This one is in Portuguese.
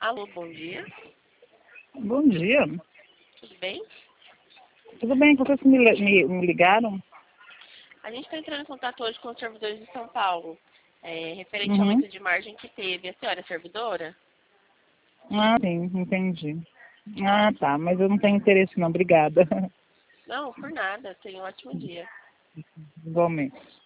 Alô, bom dia. Bom dia. Tudo bem? Tudo bem? Vocês me ligaram? A gente está entrando em contato hoje com os servidores de São Paulo, referente ao Uhum. aumento de margem que teve. A senhora é servidora? Ah, sim, entendi. Ah, tá, mas eu não tenho interesse não, obrigada. Não, por nada. Tenha um ótimo dia. Igualmente.